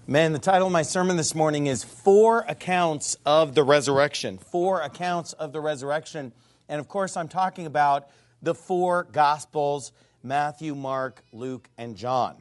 Man, the title of my sermon this morning is Four Accounts of the Resurrection. Four Accounts of the Resurrection. And of course, I'm talking about the four Gospels, Matthew, Mark, Luke, and John.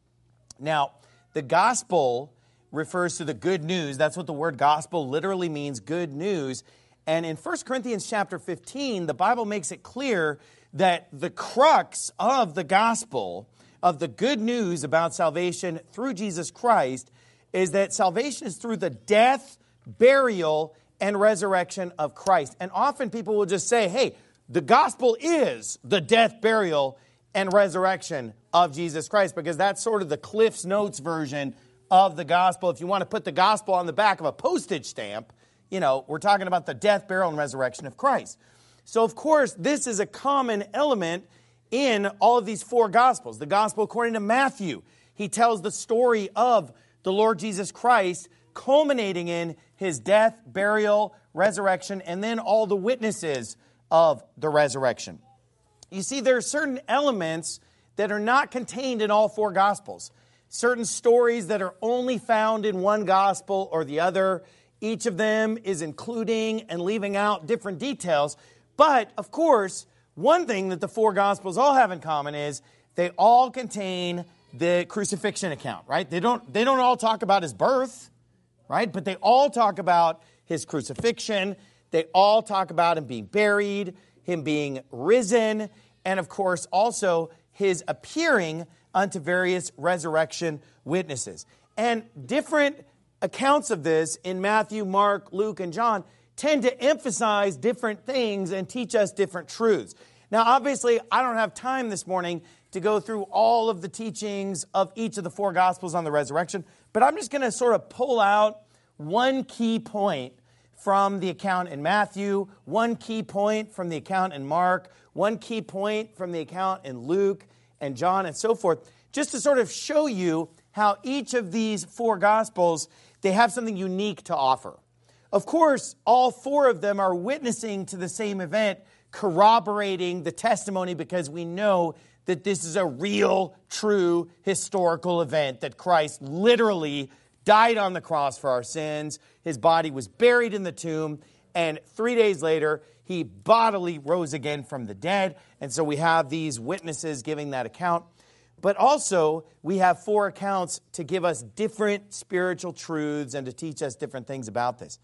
Now, the Gospel refers to the good news. That's what the word gospel literally means, good news. And in 1 Corinthians chapter 15, the Bible makes it clear that the crux of the gospel, of the good news about salvation through Jesus Christ, is that salvation is through the death, burial, and resurrection of Christ. And often people will just say, hey, the gospel is the death, burial, and resurrection of Jesus Christ, because that's sort of the Cliff's Notes version of the gospel. If you want to put the gospel on the back of a postage stamp, we're talking about the death, burial, and resurrection of Christ. So, of course, this is a common element in all of these four Gospels. The Gospel according to Matthew, he tells the story of the Lord Jesus Christ culminating in his death, burial, resurrection, and then all the witnesses of the resurrection. You see, there are certain elements that are not contained in all four Gospels. Certain stories that are only found in one Gospel or the other. Each of them is including and leaving out different details. But, of course, one thing that the four Gospels all have in common is they all contain the crucifixion account, right? They don't all talk about his birth, right? But they all talk about his crucifixion. They all talk about him being buried, him being risen, and, of course, also his appearing unto various resurrection witnesses. And different accounts of this in Matthew, Mark, Luke, and John tend to emphasize different things and teach us different truths. Now, obviously, I don't have time this morning to go through all of the teachings of each of the four Gospels on the resurrection, but I'm just going to sort of pull out one key point from the account in Matthew, one key point from the account in Mark, one key point from the account in Luke and John and so forth, just to sort of show you how each of these four Gospels, they have something unique to offer. Of course, all four of them are witnessing to the same event, corroborating the testimony, because we know that this is a real, true, historical event, that Christ literally died on the cross for our sins. His body was buried in the tomb, and 3 days later, he bodily rose again from the dead. And so we have these witnesses giving that account. But also, we have four accounts to give us different spiritual truths and to teach us different things about this.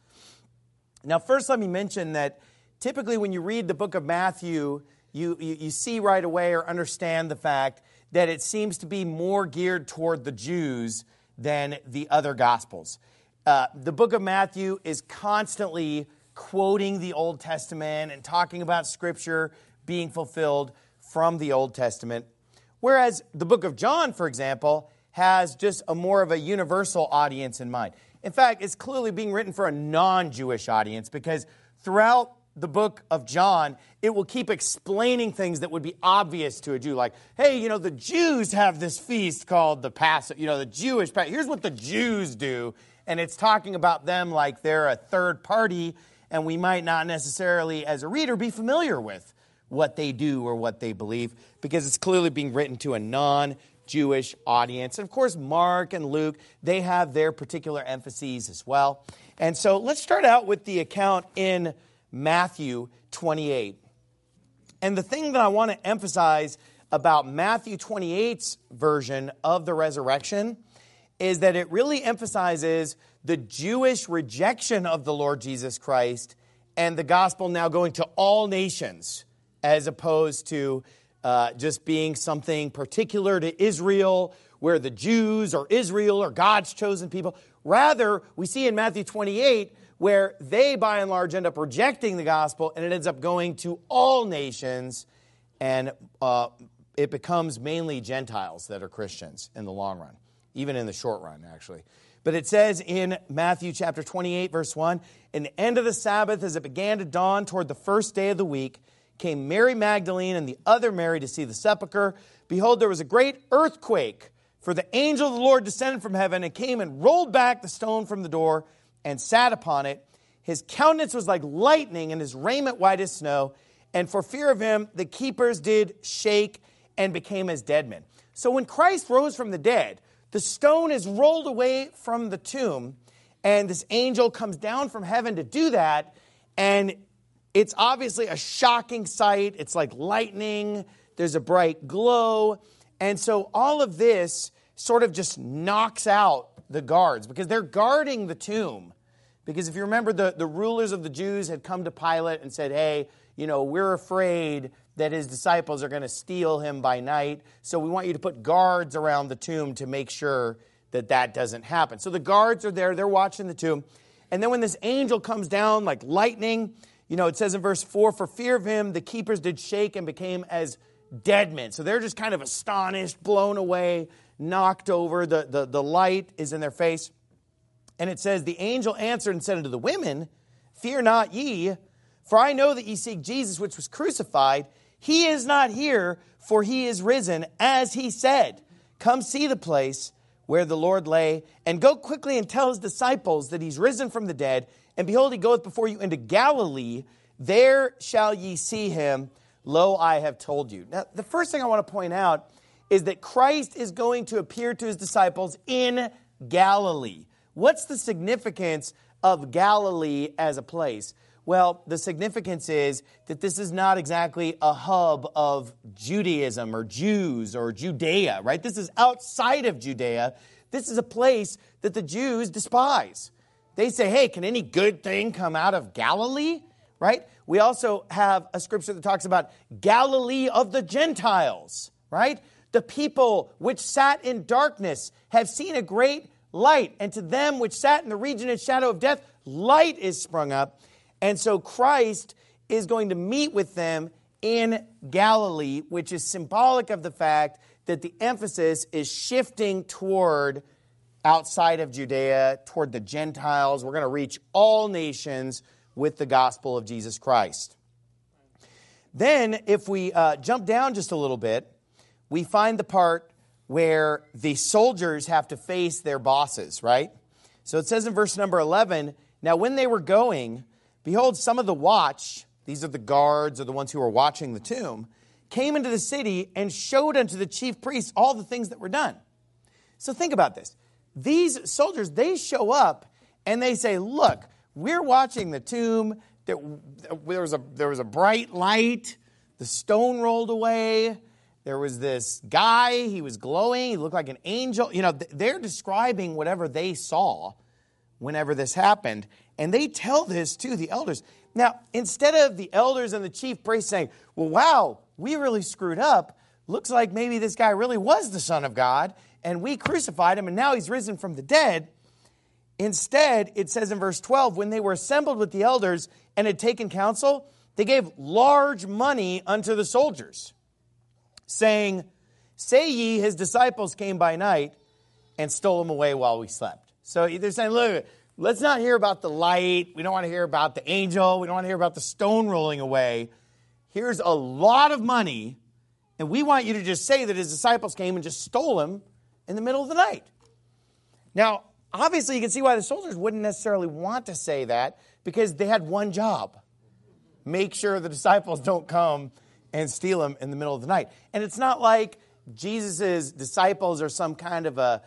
Now, first, let me mention that typically when you read the book of Matthew, you see right away or understand the fact that it seems to be more geared toward the Jews than the other Gospels. The book of Matthew is constantly quoting the Old Testament and talking about Scripture being fulfilled from the Old Testament. Whereas the book of John, for example, has just a more of a universal audience in mind. In fact, it's clearly being written for a non-Jewish audience, because throughout the book of John, it will keep explaining things that would be obvious to a Jew. Like, hey, the Jews have this feast called the Passover, the Jewish Passover. Here's what the Jews do. And it's talking about them like they're a third party, and we might not necessarily, as a reader, be familiar with what they do or what they believe, because it's clearly being written to a non-Jewish audience. And of course, Mark and Luke, they have their particular emphases as well. And so let's start out with the account in Matthew 28. And the thing that I want to emphasize about Matthew 28's version of the resurrection is that it really emphasizes the Jewish rejection of the Lord Jesus Christ and the gospel now going to all nations, as opposed to just being something particular to Israel, where the Jews or Israel are God's chosen people. Rather, we see in Matthew 28 where they, by and large, end up rejecting the gospel, and it ends up going to all nations, and it becomes mainly Gentiles that are Christians in the long run, even in the short run, actually. But it says in Matthew chapter 28, verse 1, "In the end of the Sabbath, as it began to dawn toward the first day of the week, came Mary Magdalene and the other Mary to see the sepulchre. Behold, there was a great earthquake, for the angel of the Lord descended from heaven and came and rolled back the stone from the door and sat upon it. His countenance was like lightning and his raiment white as snow. And for fear of him, the keepers did shake and became as dead men." So when Christ rose from the dead, the stone is rolled away from the tomb, and this angel comes down from heaven to do that, and it's obviously a shocking sight. It's like lightning. There's a bright glow. And so all of this sort of just knocks out the guards because they're guarding the tomb. Because if you remember, the rulers of the Jews had come to Pilate and said, hey, we're afraid that his disciples are going to steal him by night. So we want you to put guards around the tomb to make sure that that doesn't happen. So the guards are there. They're watching the tomb. And then when this angel comes down like lightning, it says in verse 4, for fear of him, the keepers did shake and became as dead men. So they're just kind of astonished, blown away, knocked over. The light is in their face. And it says, the angel answered and said unto the women, fear not ye, for I know that ye seek Jesus, which was crucified. He is not here, for he is risen, as he said. Come see the place where the Lord lay, and go quickly and tell his disciples that he's risen from the dead. And behold, he goeth before you into Galilee. There shall ye see him. Lo, I have told you. Now, the first thing I want to point out is that Christ is going to appear to his disciples in Galilee. What's the significance of Galilee as a place? Well, the significance is that this is not exactly a hub of Judaism or Jews or Judea, right? This is outside of Judea. This is a place that the Jews despise. They say, hey, can any good thing come out of Galilee, right? We also have a scripture that talks about Galilee of the Gentiles, right? The people which sat in darkness have seen a great light, and to them which sat in the region and shadow of death, light is sprung up. And so Christ is going to meet with them in Galilee, which is symbolic of the fact that the emphasis is shifting toward outside of Judea, toward the Gentiles. We're going to reach all nations with the gospel of Jesus Christ. Then, if we jump down just a little bit, we find the part where the soldiers have to face their bosses, right? So it says in verse number 11, now when they were going, behold, some of the watch, these are the guards or the ones who were watching the tomb, came into the city and showed unto the chief priests all the things that were done. So think about this. These soldiers, they show up and they say, look, we're watching the tomb. There was a bright light. The stone rolled away. There was this guy. He was glowing. He looked like an angel. They're describing whatever they saw whenever this happened. And they tell this to the elders. Now, instead of the elders and the chief priests saying, well, wow, we really screwed up. Looks like maybe this guy really was the Son of God, and we crucified him, and now he's risen from the dead. Instead, it says in verse 12, when they were assembled with the elders and had taken counsel, they gave large money unto the soldiers, saying, say ye, his disciples came by night and stole him away while we slept. So they're saying, look, let's not hear about the light. We don't want to hear about the angel. We don't want to hear about the stone rolling away. Here's a lot of money, and we want you to just say that his disciples came and just stole him in the middle of the night. Now, obviously, you can see why the soldiers wouldn't necessarily want to say that, because they had one job. Make sure the disciples don't come and steal him in the middle of the night. And it's not like Jesus' disciples are some kind of a,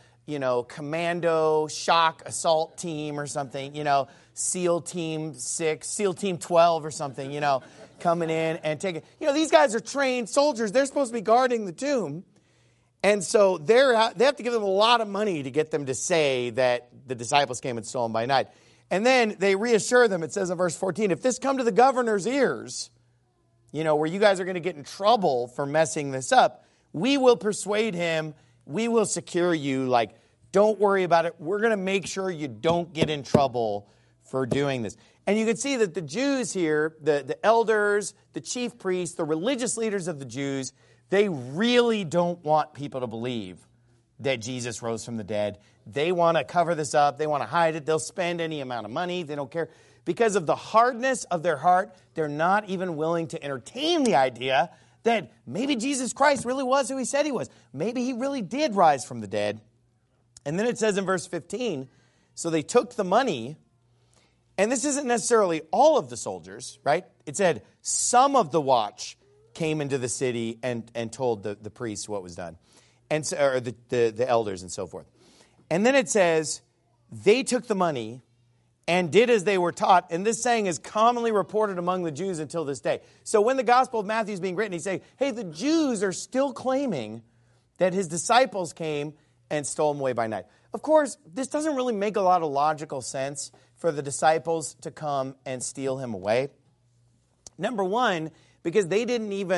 commando shock assault team or something, SEAL Team 6, SEAL Team 12 or something, coming in and taking. These guys are trained soldiers. They're supposed to be guarding the tomb. And so they have to give them a lot of money to get them to say that the disciples came and stole him by night. And then they reassure them. It says in verse 14, if this come to the governor's ears, where you guys are going to get in trouble for messing this up, we will persuade him. We will secure you. Don't worry about it. We're going to make sure you don't get in trouble for doing this. And you can see that the Jews here, the elders, the chief priests, the religious leaders of the Jews, they really don't want people to believe that Jesus rose from the dead. They want to cover this up. They want to hide it. They'll spend any amount of money. They don't care. Because of the hardness of their heart, they're not even willing to entertain the idea that maybe Jesus Christ really was who he said he was. Maybe he really did rise from the dead. And then it says in verse 15, so they took the money, and this isn't necessarily all of the soldiers, right? It said some of the watch came into the city and told the priests what was done, and so, or the elders and so forth. And then it says, they took the money and did as they were taught. And this saying is commonly reported among the Jews until this day. So when the Gospel of Matthew is being written, he's saying, hey, the Jews are still claiming that his disciples came and stole him away by night. Of course, this doesn't really make a lot of logical sense for the disciples to come and steal him away. Number one, because the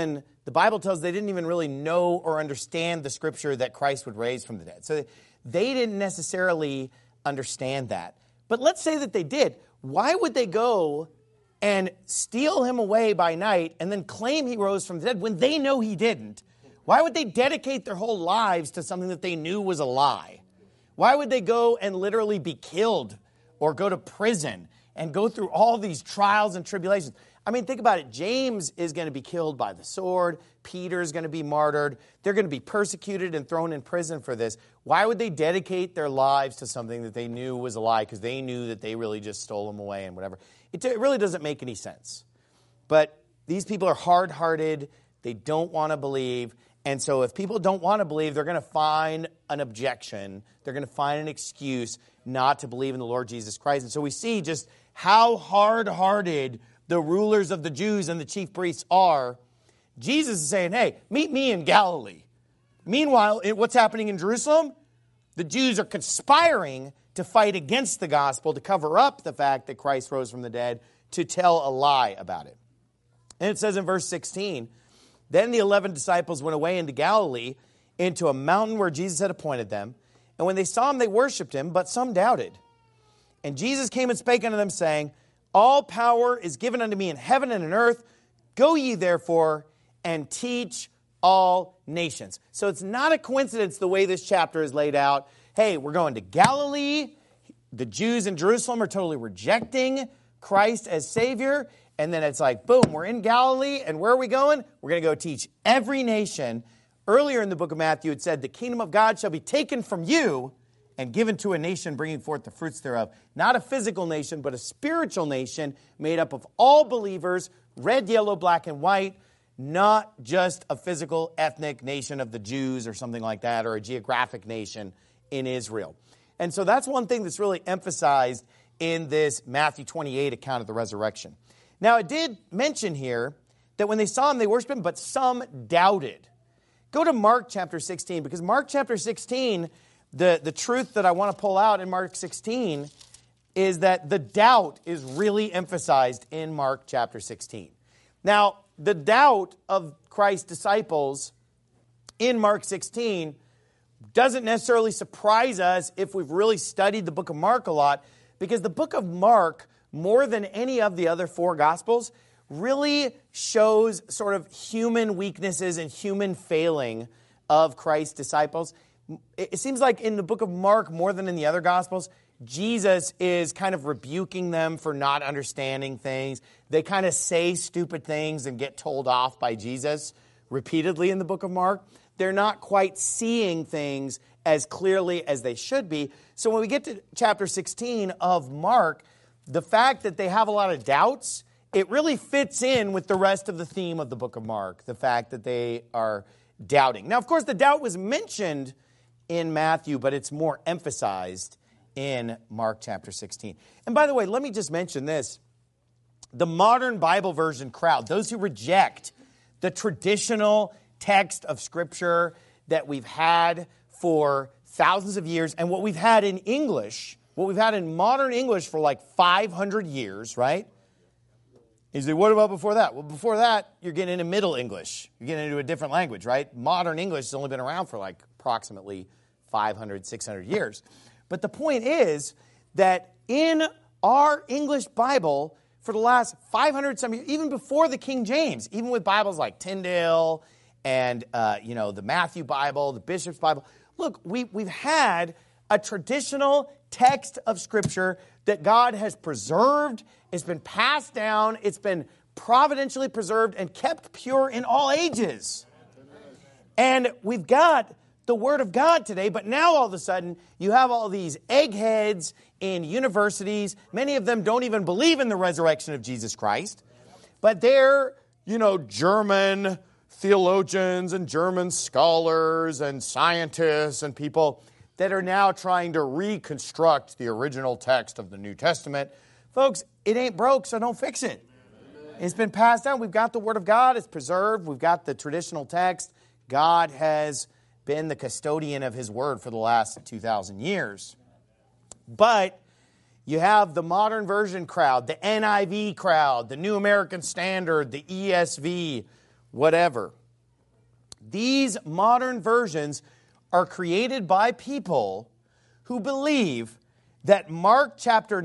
Bible tells us they didn't even really know or understand the scripture that Christ would raise from the dead. So they didn't necessarily understand that. But let's say that they did. Why would they go and steal him away by night and then claim he rose from the dead when they know he didn't? Why would they dedicate their whole lives to something that they knew was a lie? Why would they go and literally be killed or go to prison and go through all these trials and tribulations? I mean, think about it. James is going to be killed by the sword. Peter is going to be martyred. They're going to be persecuted and thrown in prison for this. Why would they dedicate their lives to something that they knew was a lie because they knew that they really just stole them away and whatever? It really doesn't make any sense. But these people are hard-hearted. They don't want to believe. And so if people don't want to believe, they're going to find an objection. They're going to find an excuse not to believe in the Lord Jesus Christ. And so we see just how hard-hearted the rulers of the Jews and the chief priests are. Jesus is saying, hey, meet me in Galilee. Meanwhile, what's happening in Jerusalem? The Jews are conspiring to fight against the gospel, to cover up the fact that Christ rose from the dead, to tell a lie about it. And it says in verse 16, then the 11 disciples went away into Galilee, into a mountain where Jesus had appointed them. And when they saw him, they worshipped him, but some doubted. And Jesus came and spake unto them, saying, all power is given unto me in heaven and in earth. Go ye therefore and teach all nations. So it's not a coincidence the way this chapter is laid out. Hey, we're going to Galilee. The Jews in Jerusalem are totally rejecting Christ as Savior. And then it's like, boom, we're in Galilee. And where are we going? We're going to go teach every nation. Earlier in the book of Matthew, it said, the kingdom of God shall be taken from you and given to a nation bringing forth the fruits thereof. Not a physical nation, but a spiritual nation made up of all believers, red, yellow, black, and white, not just a physical ethnic nation of the Jews or something like that, or a geographic nation in Israel. And so that's one thing that's really emphasized in this Matthew 28 account of the resurrection. Now, it did mention here that when they saw him, they worshiped him, but some doubted. Go to Mark chapter 16, because Mark chapter 16, the truth that I want to pull out in Mark 16 is that the doubt is really emphasized in Mark chapter 16. Now, the doubt of Christ's disciples in Mark 16 doesn't necessarily surprise us if we've really studied the book of Mark a lot, because the book of Mark, more than any of the other four Gospels, really shows sort of human weaknesses and human failing of Christ's disciples. It seems like in the book of Mark, more than in the other Gospels, Jesus is kind of rebuking them for not understanding things. They kind of say stupid things and get told off by Jesus repeatedly in the book of Mark. They're not quite seeing things as clearly as they should be. So when we get to chapter 16 of Mark, the fact that they have a lot of doubts, it really fits in with the rest of the theme of the book of Mark, the fact that they are doubting. Now, of course, the doubt was mentioned in Matthew, but it's more emphasized in Mark chapter 16. And by the way, let me just mention this. The modern Bible version crowd, those who reject the traditional text of Scripture that we've had for thousands of years, and what we've had in English, what we've had in modern English for like 500 years, right? You say, what about before that? Well, before that, you're getting into Middle English. You're getting into a different language, right? Modern English has only been around for like approximately 500, 600 years. But the point is that in our English Bible, for the last 500 some years, even before the King James, even with Bibles like Tyndale and the Matthew Bible, the Bishop's Bible, look, we've had a traditional text of Scripture that God has preserved. It's been passed down. It's been providentially preserved and kept pure in all ages. And we've got the Word of God today, but now all of a sudden you have all these eggheads in universities. Many of them don't even believe in the resurrection of Jesus Christ, but they're, German theologians and German scholars and scientists and people. that are now trying to reconstruct the original text of the New Testament. Folks, it ain't broke, so don't fix it. It's been passed down. We've got the Word of God. It's preserved. We've got the traditional text. God has been the custodian of His Word for the last 2,000 years. But you have the modern version crowd, the NIV crowd, the New American Standard, the ESV, whatever. These modern versions are created by people who believe that Mark chapter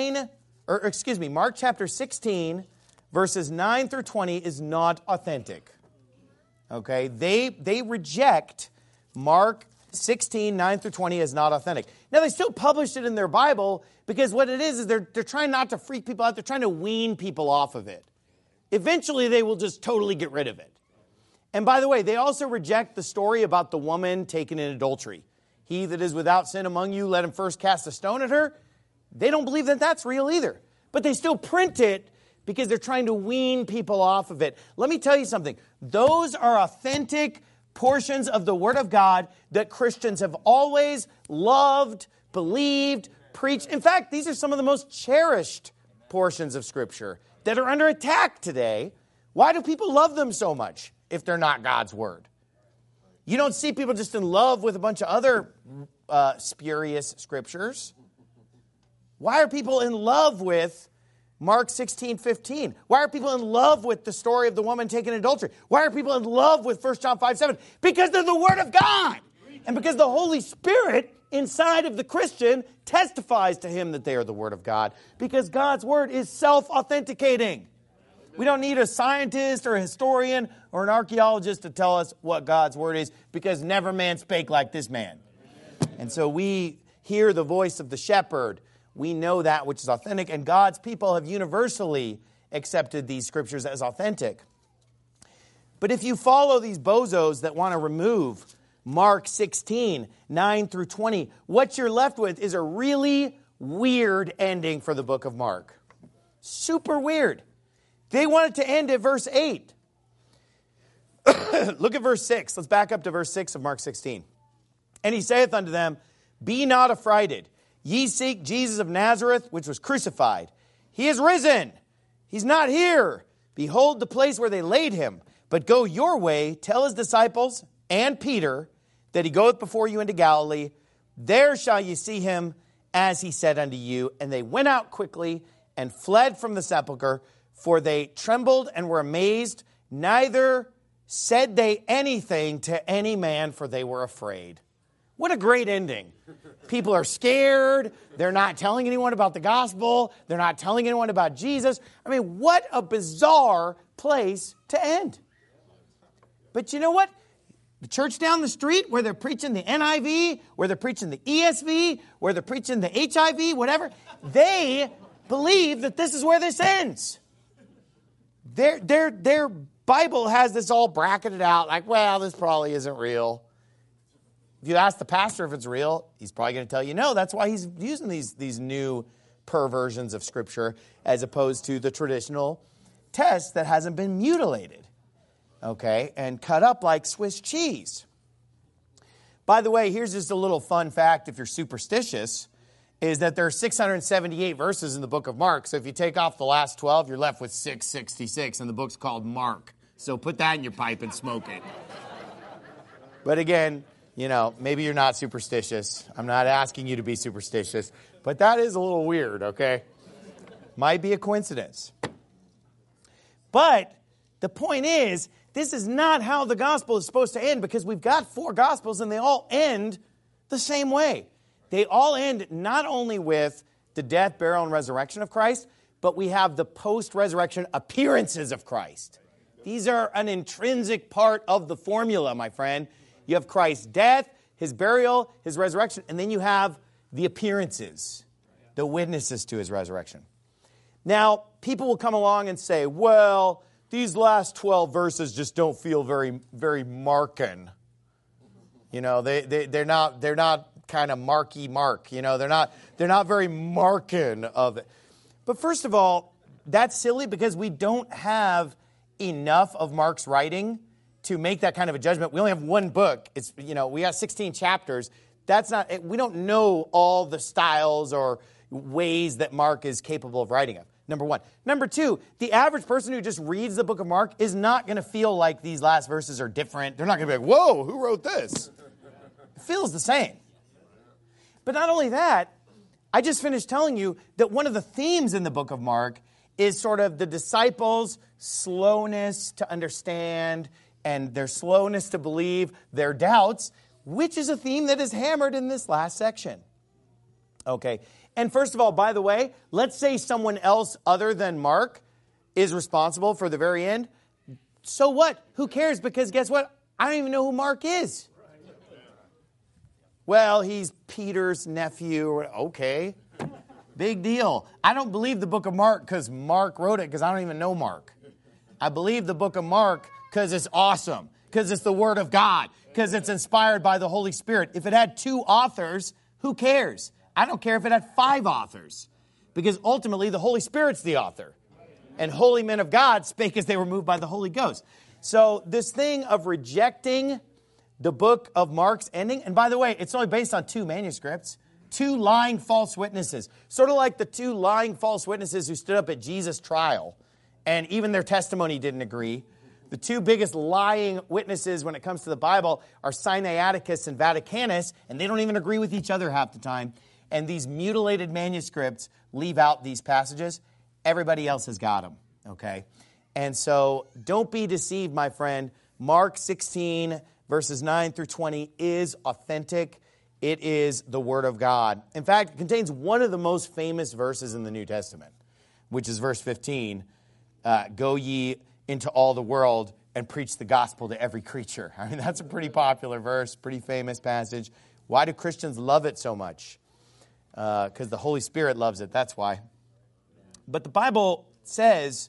16, verses 9 through 20 is not authentic. Okay? They reject Mark 16, 9 through 20 as not authentic. Now, they still published it in their Bible because what it is they're trying not to freak people out. They're trying to wean people off of it. Eventually, they will just totally get rid of it. And by the way, they also reject the story about the woman taken in adultery. He that is without sin among you, let him first cast a stone at her. They don't believe that that's real either. But they still print it because they're trying to wean people off of it. Let me tell you something. Those are authentic portions of the Word of God that Christians have always loved, believed, preached. In fact, these are some of the most cherished portions of Scripture that are under attack today. Why do people love them so much if they're not God's Word? You don't see people just in love with a bunch of other spurious Scriptures. Why are people in love with Mark 16:15? Why are people in love with the story of the woman taken in adultery? Why are people in love with 1 John 5:7? Because they're the Word of God. And because the Holy Spirit inside of the Christian testifies to him that they are the Word of God. Because God's Word is self-authenticating. We don't need a scientist or a historian or an archaeologist to tell us what God's Word is, because never man spake like this man. And so we hear the voice of the shepherd. We know that which is authentic, and God's people have universally accepted these Scriptures as authentic. But if you follow these bozos that want to remove Mark 16, 9 through 20, what you're left with is a really weird ending for the book of Mark. Super weird. They want it to end at verse 8. Look at verse 6. Let's back up to verse 6 of Mark 16. And he saith unto them, Be not affrighted. Ye seek Jesus of Nazareth, which was crucified. He is risen. He's not here. Behold the place where they laid him. But go your way, tell his disciples and Peter that he goeth before you into Galilee. There shall ye see him, as he said unto you. And they went out quickly and fled from the sepulchre, for they trembled and were amazed. Neither said they anything to any man, for they were afraid. What a great ending. People are scared. They're not telling anyone about the gospel. They're not telling anyone about Jesus. I mean, what a bizarre place to end. But you know what? The church down the street where they're preaching the NIV, where they're preaching the ESV, where they're preaching the HIV, whatever, they believe that this is where this ends. Their Bible has this all bracketed out like, well, this probably isn't real. If you ask the pastor if it's real, he's probably going to tell you no. That's why he's using these new perversions of Scripture as opposed to the traditional text that hasn't been mutilated, okay, and cut up like Swiss cheese. By the way, here's just a little fun fact if you're superstitious, is that there are 678 verses in the book of Mark. So if you take off the last 12, you're left with 666, and the book's called Mark. So put that in your pipe and smoke it. But again, you know, maybe you're not superstitious. I'm not asking you to be superstitious. But that is a little weird, okay? Might be a coincidence. But the point is, this is not how the gospel is supposed to end, because we've got 4 gospels and they all end the same way. They all end not only with the death, burial, and resurrection of Christ, but we have the post-resurrection appearances of Christ. These are an intrinsic part of the formula, my friend. You have Christ's death, his burial, his resurrection, and then you have the appearances, the witnesses to his resurrection. Now, people will come along and say, well, these last 12 verses just don't feel very, very Markan. You know, they're not kind of marky Mark. You know, they're not very Markan of it. But first of all, that's silly because we don't have enough of Mark's writing to make that kind of a judgment. We only have one book. It's, you know, we got 16 chapters. That's not, we don't know all the styles or ways that Mark is capable of writing of, number one. Number two, the average person who just reads the book of Mark is not going to feel like these last verses are different. They're not going to be like, whoa, who wrote this? It feels the same. But not only that, I just finished telling you that one of the themes in the book of Mark is sort of the disciples' slowness to understand and their slowness to believe, their doubts, which is a theme that is hammered in this last section. Okay, and first of all, by the way, let's say someone else other than Mark is responsible for the very end. So what? Who cares? Because guess what? I don't even know who Mark is. Well, he's Peter's nephew. Okay, big deal. I don't believe the book of Mark because Mark wrote it because I don't even know Mark. I believe the book of Mark because it's awesome, because it's the Word of God, because it's inspired by the Holy Spirit. If it had 2 authors, who cares? I don't care if it had 5 authors, because ultimately the Holy Spirit's the author. And holy men of God spake as they were moved by the Holy Ghost. So this thing of rejecting the book of Mark's ending, and by the way, it's only based on 2 manuscripts, 2 lying false witnesses, sort of like the 2 lying false witnesses who stood up at Jesus' trial, and even their testimony didn't agree. The 2 biggest lying witnesses when it comes to the Bible are Sinaiticus and Vaticanus, and they don't even agree with each other half the time. And these mutilated manuscripts leave out these passages. Everybody else has got them, okay? And so don't be deceived, my friend. Mark 16, verses 9 through 20 is authentic. It is the Word of God. In fact, it contains one of the most famous verses in the New Testament, which is verse 15. Go ye into all the world and preach the gospel to every creature. I mean, that's a pretty popular verse, pretty famous passage. Why do Christians love it so much? Because the Holy Spirit loves it, that's why. But the Bible says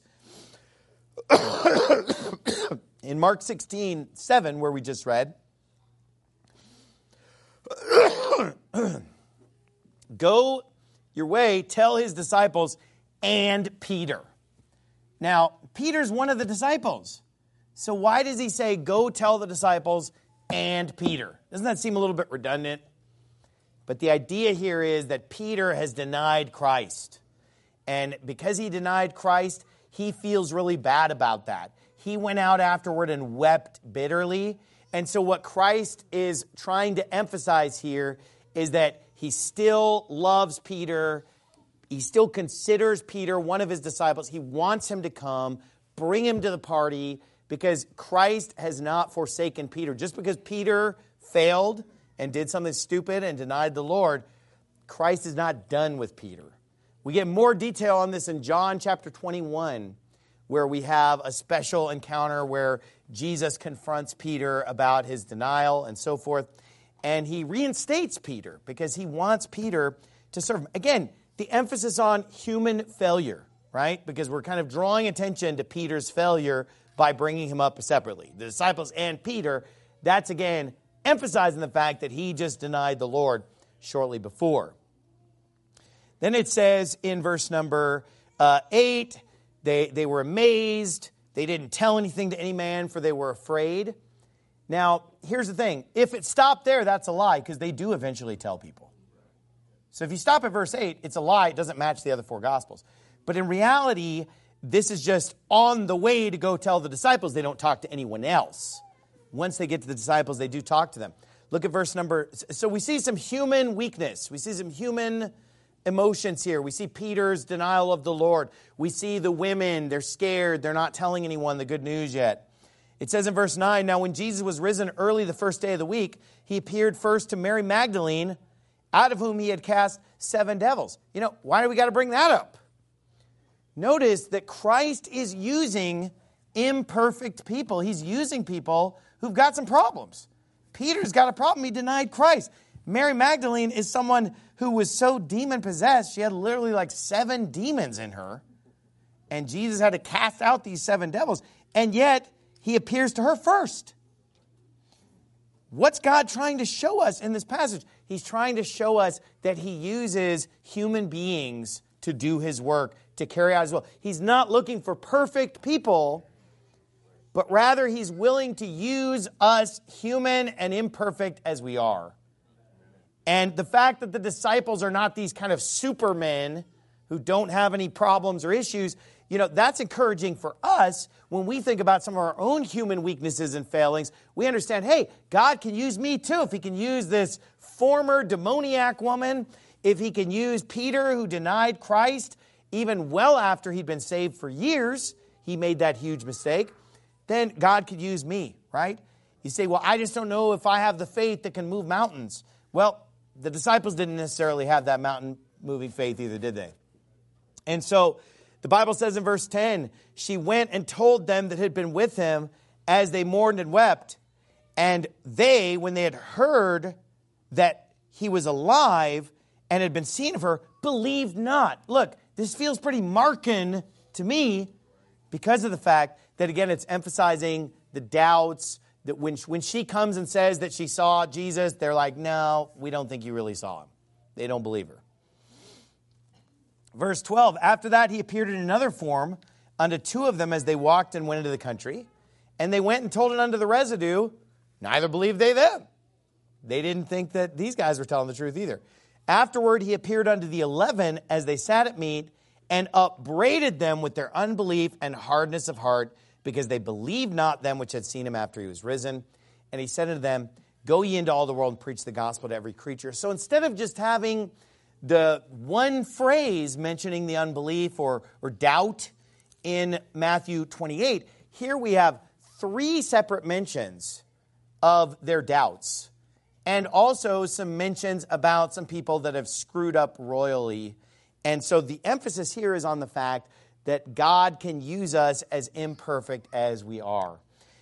in Mark 16:7, where we just read, go your way, tell his disciples and Peter. Now, Peter's one of the disciples. So why does he say, go tell the disciples and Peter? Doesn't that seem a little bit redundant? But the idea here is that Peter has denied Christ. And because he denied Christ, he feels really bad about that. He went out afterward and wept bitterly. And so what Christ is trying to emphasize here is that he still loves Peter. He still considers Peter one of his disciples. He wants him to come, bring him to the party, because Christ has not forsaken Peter. Just because Peter failed and did something stupid and denied the Lord, Christ is not done with Peter. We get more detail on this in John chapter 21, where we have a special encounter where Jesus confronts Peter about his denial and so forth. And he reinstates Peter because he wants Peter to serve him. Again, the emphasis on human failure, right? Because we're kind of drawing attention to Peter's failure by bringing him up separately. The disciples and Peter, that's again emphasizing the fact that he just denied the Lord shortly before. Then it says in verse number 8, they were amazed. They didn't tell anything to any man, for they were afraid. Now, here's the thing. If it stopped there, that's a lie, because they do eventually tell people. So if you stop at verse 8, it's a lie. It doesn't match the other 4 Gospels. But in reality, this is just on the way to go tell the disciples. They don't talk to anyone else. Once they get to the disciples, they do talk to them. Look at verse number... So we see some human weakness. We see some human emotions here. We see Peter's denial of the Lord. We see the women. They're scared. They're not telling anyone the good news yet. It says in verse 9, now when Jesus was risen early the first day of the week, he appeared first to Mary Magdalene, out of whom he had cast 7 devils. You know, why do we got to bring that up? Notice that Christ is using imperfect people. He's using people who've got some problems. Peter's got a problem. He denied Christ. Mary Magdalene is someone who was so demon-possessed, she had literally like 7 demons in her. And Jesus had to cast out these 7 devils. And yet, he appears to her first. What's God trying to show us in this passage? He's trying to show us that he uses human beings to do his work, to carry out his will. He's not looking for perfect people, but rather he's willing to use us, human and imperfect as we are. And the fact that the disciples are not these kind of supermen who don't have any problems or issues, that's encouraging for us when we think about some of our own human weaknesses and failings. We understand, hey, God can use me too. If he can use this former demoniac woman, if he can use Peter who denied Christ, even well after he'd been saved for years, he made that huge mistake, then God could use me, right? You say, well, I just don't know if I have the faith that can move mountains. Well, the disciples didn't necessarily have that mountain-moving faith either, did they? And so the Bible says in verse 10, she went and told them that had been with him as they mourned and wept. And they, when they had heard that he was alive and had been seen of her, believed not. Look, this feels pretty marking to me because of the fact that, again, it's emphasizing the doubts, that when she comes and says that she saw Jesus, they're like, no, we don't think you really saw him. They don't believe her. Verse 12, after that he appeared in another form unto two of them as they walked and went into the country. And they went and told it unto the residue, neither believed they them. They didn't think that these guys were telling the truth either. Afterward he appeared unto the 11 as they sat at meat, and upbraided them with their unbelief and hardness of heart, because they believed not them which had seen him after he was risen. And he said unto them, go ye into all the world and preach the gospel to every creature. So instead of just having the one phrase mentioning the unbelief or doubt in Matthew 28, here we have three separate mentions of their doubts, and also some mentions about some people that have screwed up royally. And so the emphasis here is on the fact that God can use us as imperfect as we are.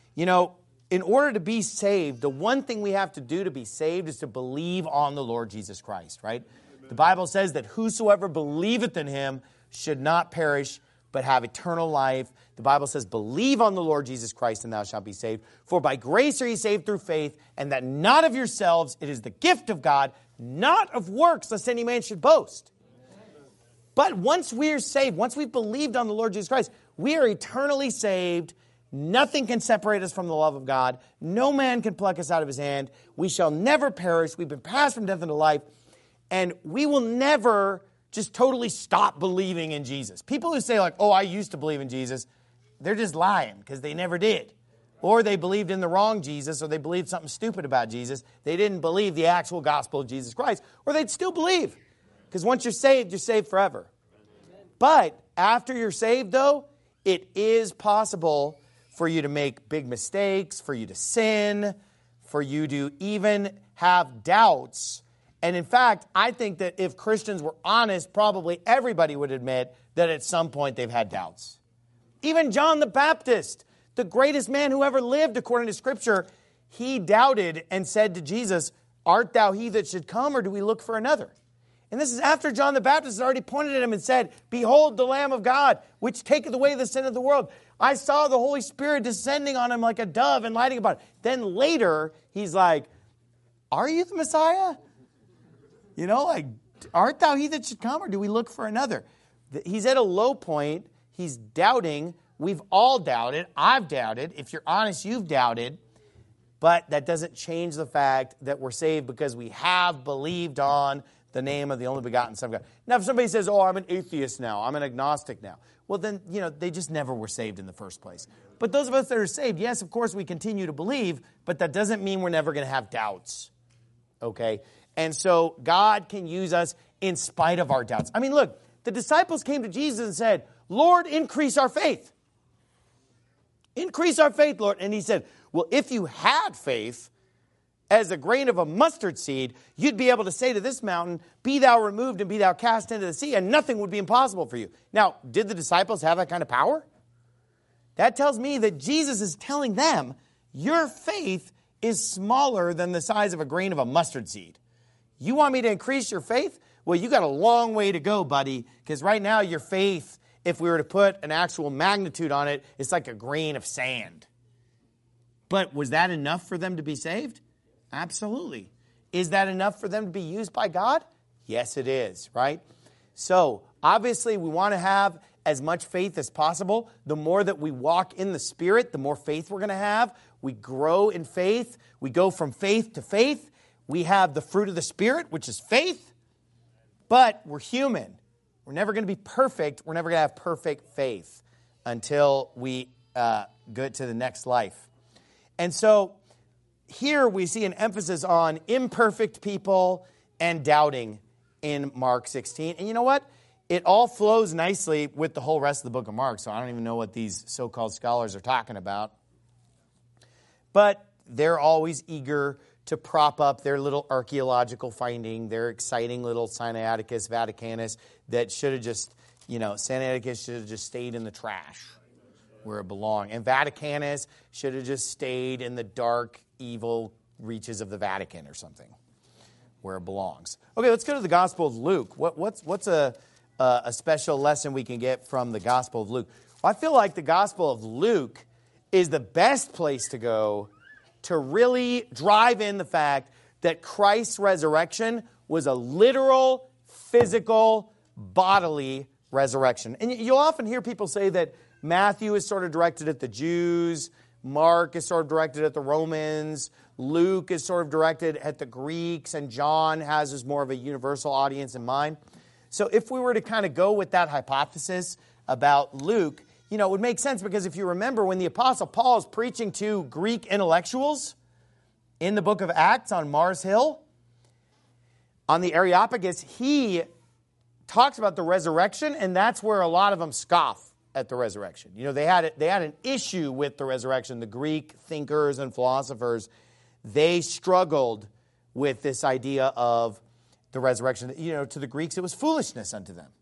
In order to be saved, the one thing we have to do to be saved is to believe on the Lord Jesus Christ, right? Amen. The Bible says that whosoever believeth in him should not perish, but have eternal life. The Bible says, believe on the Lord Jesus Christ and thou shalt be saved. For by grace are ye saved through faith, and that not of yourselves, it is the gift of God, not of works, lest any man should boast. But once we are saved, once we've believed on the Lord Jesus Christ, we are eternally saved. Nothing can separate us from the love of God. No man can pluck us out of his hand. We shall never perish. We've been passed from death into life. And we will never just totally stop believing in Jesus. People who say like, oh, I used to believe in Jesus, they're just lying because they never did. Or they believed in the wrong Jesus, or they believed something stupid about Jesus. They didn't believe the actual gospel of Jesus Christ, or they'd still believe. Because once you're saved forever. But after you're saved, though, it is possible for you to make big mistakes, for you to sin, for you to even have doubts. And in fact, I think that if Christians were honest, probably everybody would admit that at some point they've had doubts. Even John the Baptist, the greatest man who ever lived according to Scripture, he doubted and said to Jesus, art thou he that should come, or do we look for another? And this is after John the Baptist had already pointed at him and said, behold the Lamb of God, which taketh away the sin of the world. I saw the Holy Spirit descending on him like a dove and lighting upon him. Then later, he's like, are you the Messiah? Art thou he that should come, or do we look for another? He's at a low point. He's doubting. We've all doubted. I've doubted. If you're honest, you've doubted. But that doesn't change the fact that we're saved because we have believed on the name of the only begotten Son of God. Now, if somebody says, oh, I'm an atheist now, I'm an agnostic now, well, then, they just never were saved in the first place. But those of us that are saved, yes, of course, we continue to believe, but that doesn't mean we're never going to have doubts, okay? And so God can use us in spite of our doubts. I mean, look, the disciples came to Jesus and said, Lord, increase our faith. Increase our faith, Lord. And he said, well, if you had faith as a grain of a mustard seed, you'd be able to say to this mountain, be thou removed and be thou cast into the sea, and nothing would be impossible for you. Now, did the disciples have that kind of power? That tells me that Jesus is telling them, your faith is smaller than the size of a grain of a mustard seed. You want me to increase your faith? Well, you got a long way to go, buddy, because right now your faith, if we were to put an actual magnitude on it, it's like a grain of sand. But was that enough for them to be saved? Absolutely. Is that enough for them to be used by God? Yes, it is, right? So, obviously, we want to have as much faith as possible. The more that we walk in the Spirit, the more faith we're going to have. We grow in faith. We go from faith to faith. We have the fruit of the Spirit, which is faith, but we're human. We're never going to be perfect. We're never going to have perfect faith until we get to the next life. And so here we see an emphasis on imperfect people and doubting in Mark 16. And you know what? It all flows nicely with the whole rest of the book of Mark, so I don't even know what these so-called scholars are talking about. But they're always eager to prop up their little archaeological finding, their exciting little Sinaiticus Vaticanus that should have just, Sinaiticus should have just stayed in the trash where it belonged. And Vaticanus should have just stayed in the dark, evil reaches of the Vatican or something where it belongs. Okay, let's go to the Gospel of Luke. What's a special lesson we can get from the Gospel of Luke? Well, I feel like the Gospel of Luke is the best place to go to really drive in the fact that Christ's resurrection was a literal, physical, bodily resurrection. And you'll often hear people say that Matthew is sort of directed at the Jews, Mark is sort of directed at the Romans, Luke is sort of directed at the Greeks, and John has as more of a universal audience in mind. So if we were to kind of go with that hypothesis about Luke, it would make sense because if you remember when the Apostle Paul is preaching to Greek intellectuals in the book of Acts on Mars Hill, on the Areopagus, he talks about the resurrection, and that's where a lot of them scoff at the resurrection. They had an issue with the resurrection. The Greek thinkers and philosophers, they struggled with this idea of the resurrection. To the Greeks, it was foolishness unto them.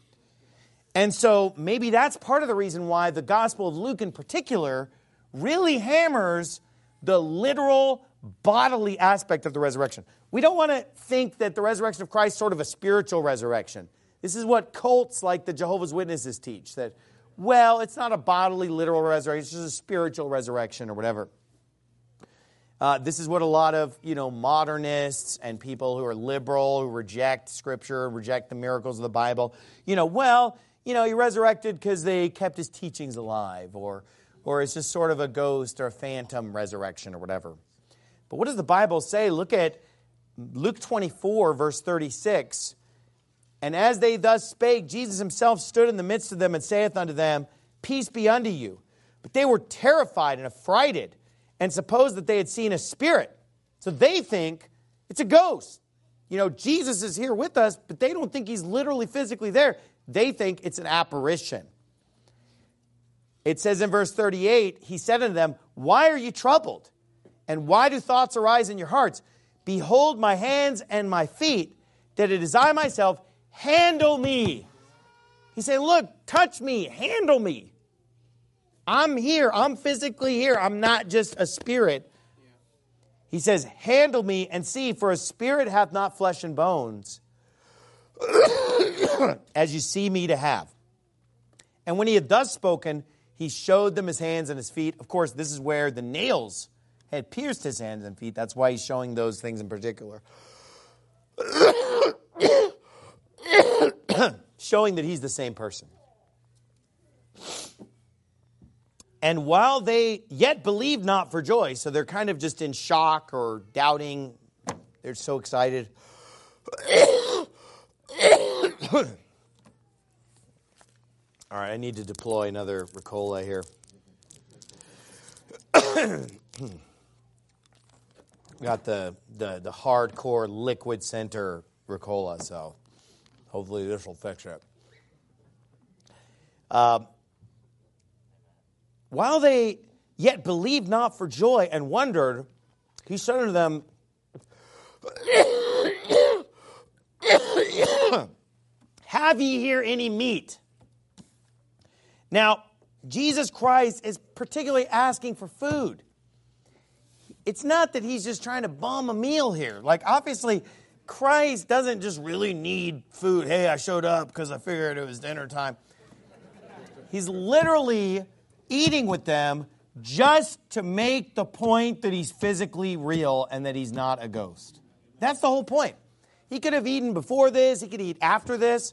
And so maybe that's part of the reason why the Gospel of Luke in particular really hammers the literal bodily aspect of the resurrection. We don't want to think that the resurrection of Christ is sort of a spiritual resurrection. This is what cults like the Jehovah's Witnesses teach, that, it's not a bodily, literal resurrection, it's just a spiritual resurrection or whatever. This is what a lot of, modernists and people who are liberal, who reject Scripture, reject the miracles of the Bible, he resurrected because they kept his teachings alive, or it's just sort of a ghost or a phantom resurrection or whatever. But what does the Bible say? Look at Luke 24, verse 36. And as they thus spake, Jesus himself stood in the midst of them and saith unto them, Peace be unto you. But they were terrified and affrighted, and supposed that they had seen a spirit. So they think it's a ghost. Jesus is here with us, but they don't think he's literally physically there. They think it's an apparition. It says in verse 38, he said unto them, Why are you troubled? And why do thoughts arise in your hearts? Behold my hands and my feet, that it is I myself. Handle me. He said, look, touch me, handle me. I'm here. I'm physically here. I'm not just a spirit. He says, handle me and see, for a spirit hath not flesh and bones, as you see me to have. And when he had thus spoken, he showed them his hands and his feet. Of course, this is where the nails had pierced his hands and feet. That's why he's showing those things in particular. Showing that he's the same person. And while they yet believed not for joy, so they're kind of just in shock or doubting, they're so excited. All right, I need to deploy another Ricola here. Got the hardcore liquid center Ricola, so hopefully this will fix it. While they yet believed not for joy and wondered, he said unto them, Have ye here any meat? Now, Jesus Christ is particularly asking for food. It's not that he's just trying to bum a meal here. Like, obviously, Christ doesn't just really need food. Hey, I showed up because I figured it was dinner time. He's literally eating with them just to make the point that he's physically real and that he's not a ghost. That's the whole point. He could have eaten before this. He could eat after this.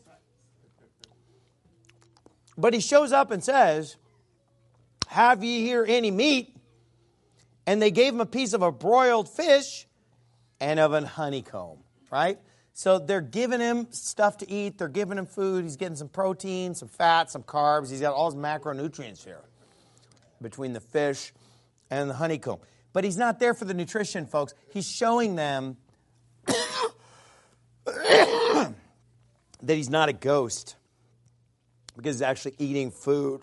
But he shows up and says, Have ye here any meat? And they gave him a piece of a broiled fish. and of an honeycomb, right? So they're giving him stuff to eat. They're giving him food. He's getting some protein, some fat, some carbs. He's got all his macronutrients here between the fish and the honeycomb. But he's not there for the nutrition, folks. He's showing them that he's not a ghost because he's actually eating food.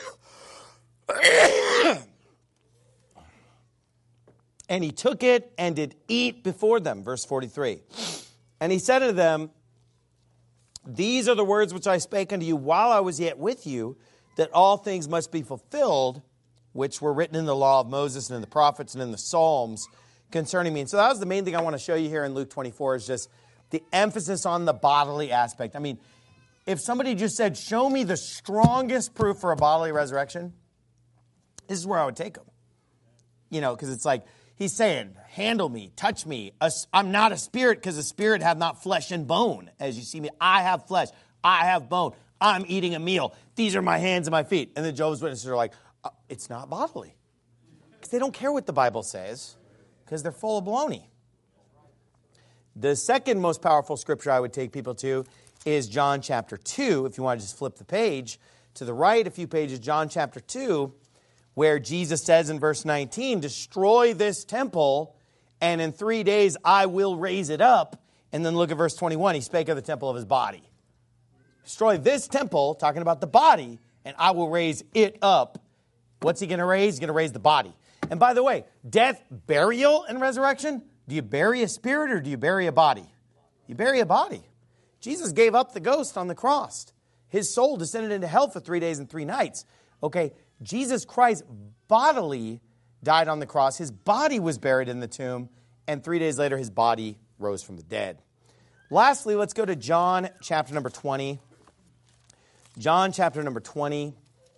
And he took it and did eat before them, verse 43. And he said unto them, these are the words which I spake unto you while I was yet with you, that all things must be fulfilled, which were written in the law of Moses and in the prophets and in the Psalms concerning me. And so that was the main thing I want to show you here in Luke 24 is just the emphasis on the bodily aspect. I mean, if somebody just said, show me the strongest proof for a bodily resurrection, this is where I would take them. You know, because it's like, he's saying, handle me, touch me. I'm not a spirit because a spirit have not flesh and bone. As you see me, I have flesh. I have bone. I'm eating a meal. These are my hands and my feet. And the Jehovah's Witnesses are like, it's not bodily. Because they don't care what the Bible says because they're full of baloney. The second most powerful scripture I would take people to is John chapter 2. If you want to just flip the page to the right a few pages, John chapter 2, where Jesus says in verse 19, destroy this temple, and in 3 days I will raise it up. And then look at verse 21. He spake of the temple of his body. Destroy this temple, talking about the body, and I will raise it up. What's he going to raise? He's going to raise the body. And by the way, death, burial, and resurrection, do you bury a spirit or do you bury a body? You bury a body. Jesus gave up the ghost on the cross. His soul descended into hell for 3 days and 3 nights. Okay, Jesus Christ bodily died on the cross. His body was buried in the tomb, and 3 days later his body rose from the dead. Lastly, let's go to John chapter number 20. John chapter number 20.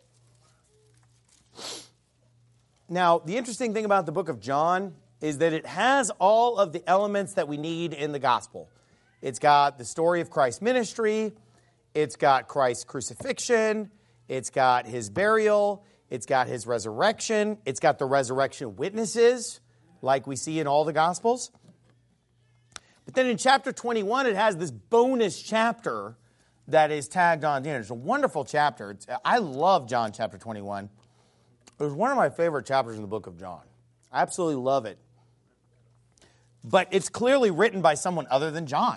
Now, the interesting thing about the book of John is that it has all of the elements that we need in the gospel. It's got the story of Christ's ministry. It's got Christ's crucifixion. It's got his burial. It's got his resurrection. It's got the resurrection witnesses, like we see in all the Gospels. But then in chapter 21, it has this bonus chapter that is tagged on. It's a wonderful chapter. I love John chapter 21. It was one of my favorite chapters in the book of John. I absolutely love it. But it's clearly written by someone other than John.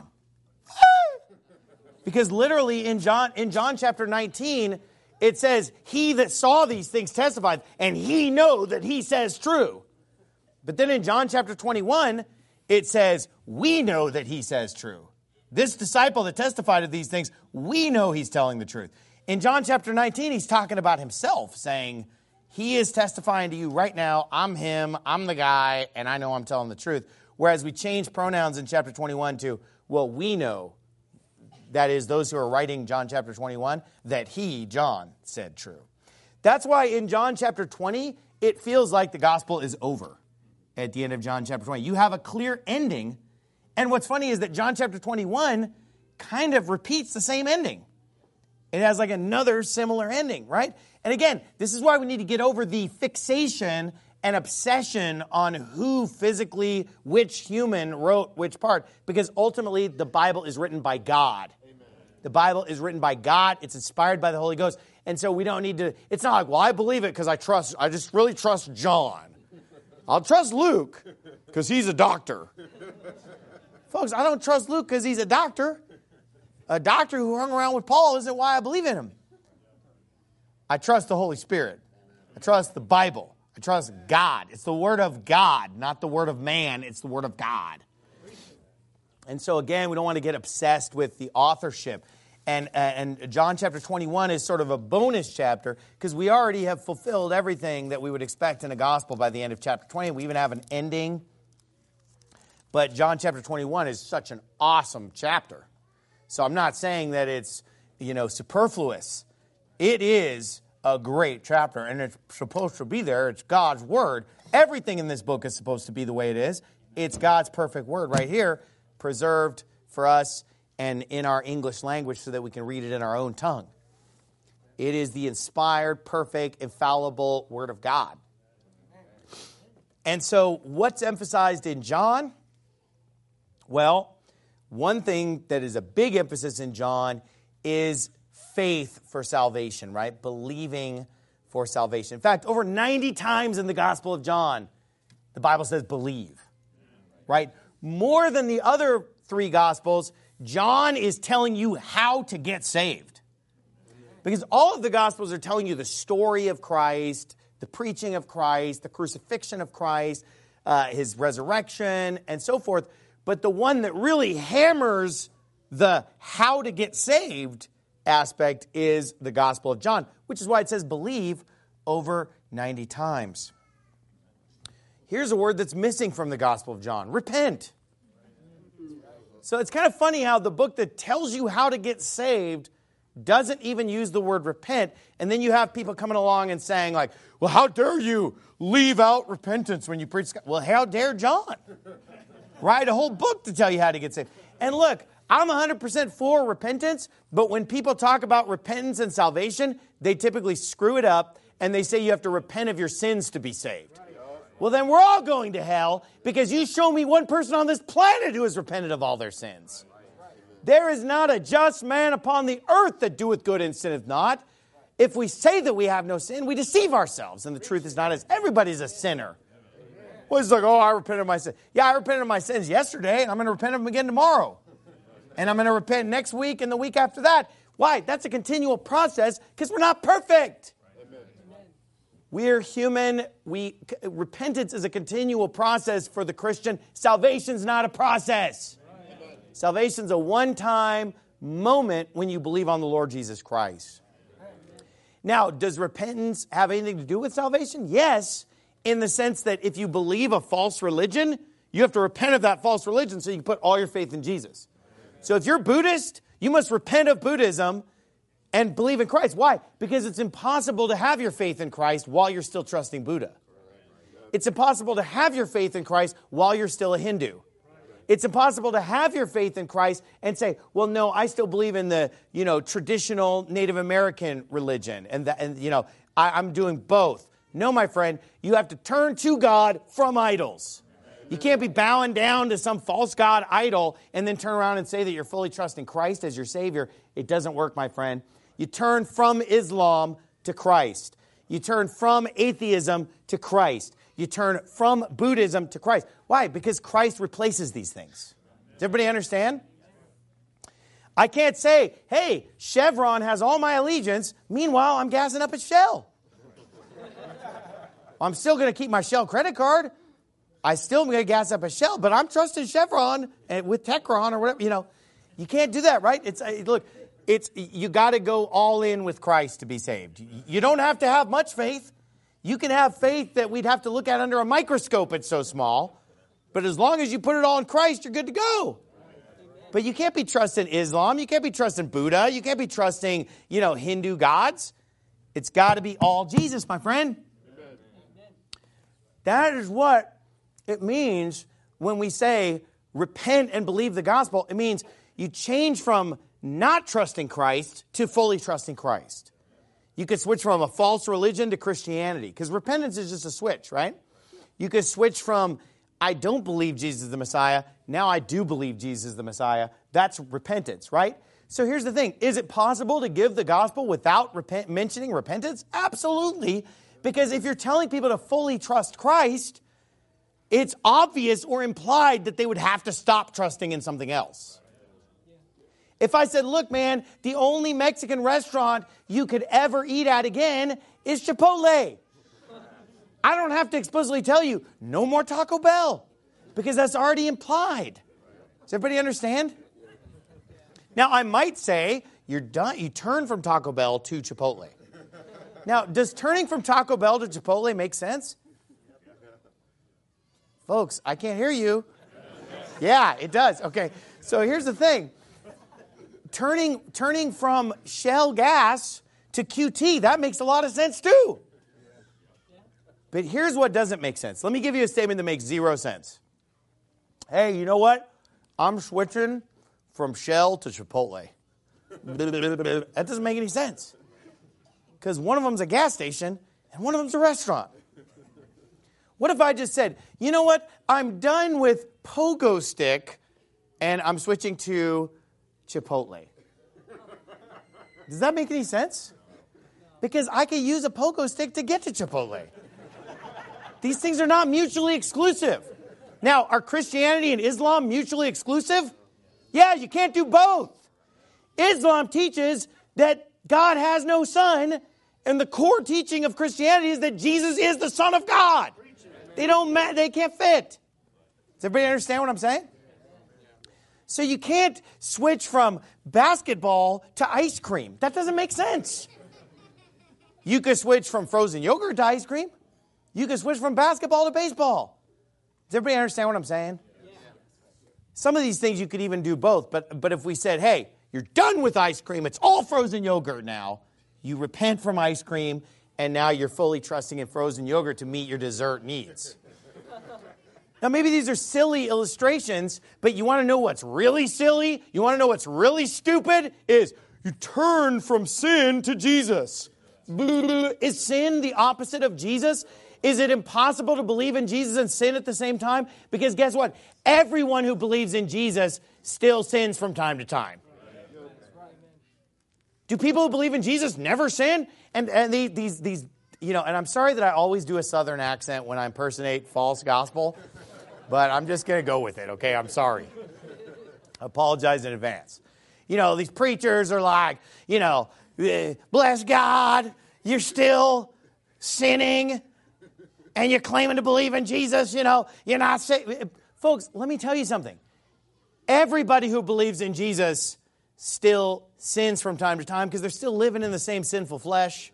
Because literally in John chapter 19, it says, he that saw these things testified, and he know that he says true. But then in John chapter 21, it says, we know that he says true. This disciple that testified of these things, we know he's telling the truth. In John chapter 19, he's talking about himself, saying, he is testifying to you right now, I'm him, I'm the guy, and I know I'm telling the truth. Whereas we change pronouns in chapter 21 to, well, we know, that is, those who are writing John chapter 21, that he, John, said true. That's why in John chapter 20, it feels like the gospel is over at the end of John chapter 20. You have a clear ending. And what's funny is that John chapter 21 kind of repeats the same ending. It has like another similar ending, right? And again, this is why we need to get over the fixation and obsession on who physically, which human wrote which part. Because ultimately, the Bible is written by God. Amen. The Bible is written by God. It's inspired by the Holy Ghost. And so we don't need to, it's not like, well, I believe it because I just really trust John. I'll trust Luke because he's a doctor. Folks, I don't trust Luke because he's a doctor. A doctor who hung around with Paul isn't why I believe in him. I trust the Holy Spirit. I trust the Bible. I trust God. It's the Word of God, not the Word of man. It's the Word of God. And so again, we don't want to get obsessed with the authorship. And John chapter 21 is sort of a bonus chapter because we already have fulfilled everything that we would expect in a gospel by the end of chapter 20. We even have an ending. But John chapter 21 is such an awesome chapter. So I'm not saying that it's, superfluous. It is a great chapter, and it's supposed to be there. It's God's word. Everything in this book is supposed to be the way it is. It's God's perfect word right here, preserved for us and in our English language so that we can read it in our own tongue. It is the inspired, perfect, infallible word of God. And so what's emphasized in John? Well, one thing that is a big emphasis in John is faith for salvation, right? Believing for salvation. In fact, over 90 times in the Gospel of John, the Bible says believe, right? More than the other three Gospels, John is telling you how to get saved. Because all of the Gospels are telling you the story of Christ, the preaching of Christ, the crucifixion of Christ, his resurrection, and so forth. But the one that really hammers the how to get saved aspect is the Gospel of John, which is why it says believe over 90 times. Here's a word that's missing from the Gospel of John: repent. So it's kind of funny how the book that tells you how to get saved doesn't even use the word repent, and then you have people coming along and saying like, well, how dare you leave out repentance when you preach? Well, how dare John write a whole book to tell you how to get saved? And look, I'm 100% for repentance, but when people talk about repentance and salvation, they typically screw it up, and they say you have to repent of your sins to be saved. Well, then we're all going to hell, because you show me one person on this planet who has repented of all their sins. There is not a just man upon the earth that doeth good and sinneth not. If we say that we have no sin, we deceive ourselves, and the truth is not as everybody's a sinner. Well, it's like, oh, I repented of my sins. Yeah, I repented of my sins yesterday, and I'm going to repent of them again tomorrow. And I'm going to repent next week and the week after that. Why? That's a continual process, because we're not perfect. We're human. Repentance is a continual process for the Christian. Salvation's not a process. Salvation's a one-time moment when you believe on the Lord Jesus Christ. Now, does repentance have anything to do with salvation? Yes, in the sense that if you believe a false religion, you have to repent of that false religion so you can put all your faith in Jesus. So if you're Buddhist, you must repent of Buddhism and believe in Christ. Why? Because it's impossible to have your faith in Christ while you're still trusting Buddha. It's impossible to have your faith in Christ while you're still a Hindu. It's impossible to have your faith in Christ and say, well, no, I still believe in the, traditional Native American religion. I'm doing both. No, my friend, you have to turn to God from idols. You can't be bowing down to some false god idol and then turn around and say that you're fully trusting Christ as your Savior. It doesn't work, my friend. You turn from Islam to Christ. You turn from atheism to Christ. You turn from Buddhism to Christ. Why? Because Christ replaces these things. Does everybody understand? I can't say, hey, Chevron has all my allegiance. Meanwhile, I'm gassing up at Shell. I'm still going to keep my Shell credit card. I still am going to gas up a Shell, but I'm trusting Chevron and with Techron or whatever. You can't do that, right? You got to go all in with Christ to be saved. You don't have to have much faith. You can have faith that we'd have to look at under a microscope. It's so small. But as long as you put it all in Christ, you're good to go. But you can't be trusting Islam. You can't be trusting Buddha. You can't be trusting, Hindu gods. It's got to be all Jesus, my friend. That is what it means when we say repent and believe the gospel. It means you change from not trusting Christ to fully trusting Christ. You could switch from a false religion to Christianity, because repentance is just a switch, right? You could switch from, I don't believe Jesus is the Messiah, now I do believe Jesus is the Messiah. That's repentance, right? So here's the thing. Is it possible to give the gospel without mentioning repentance? Absolutely. Because if you're telling people to fully trust Christ, it's obvious or implied that they would have to stop trusting in something else. If I said, look, man, the only Mexican restaurant you could ever eat at again is Chipotle. I don't have to explicitly tell you, no more Taco Bell, because that's already implied. Does everybody understand? Now, I might say, you're done. You turn from Taco Bell to Chipotle. Now, does turning from Taco Bell to Chipotle make sense? Folks, I can't hear you. Yeah, it does. Okay, so here's the thing. Turning from Shell gas to QT, that makes a lot of sense too. But here's what doesn't make sense. Let me give you a statement that makes zero sense. Hey, you know what? I'm switching from Shell to Chipotle. That doesn't make any sense. Because one of them's a gas station and one of them's a restaurant. What if I just said, you know what? I'm done with Pogo Stick and I'm switching to Chipotle. Does that make any sense? Because I could use a pogo stick to get to Chipotle. These things are not mutually exclusive. Now, are Christianity and Islam mutually exclusive? Yeah, you can't do both. Islam teaches that God has no son, and the core teaching of Christianity is that Jesus is the Son of God. They can't fit. Does everybody understand what I'm saying? So you can't switch from basketball to ice cream. That doesn't make sense. You could switch from frozen yogurt to ice cream. You could switch from basketball to baseball. Does everybody understand what I'm saying? Yeah. Some of these things you could even do both. But if we said, hey, you're done with ice cream, it's all frozen yogurt now. You repent from ice cream, and now you're fully trusting in frozen yogurt to meet your dessert needs. Now, maybe these are silly illustrations, but you want to know what's really silly? You want to know what's really stupid? Is you turn from sin to Jesus. Is sin the opposite of Jesus? Is it impossible to believe in Jesus and sin at the same time? Because guess what? Everyone who believes in Jesus still sins from time to time. Do people who believe in Jesus never sin? And these and I'm sorry that I always do a southern accent when I impersonate false gospel, but I'm just going to go with it, okay? I'm sorry. I apologize in advance. These preachers are like, bless God, you're still sinning, and you're claiming to believe in Jesus, you're not saved. Folks, let me tell you something. Everybody who believes in Jesus still sins from time to time because they're still living in the same sinful flesh.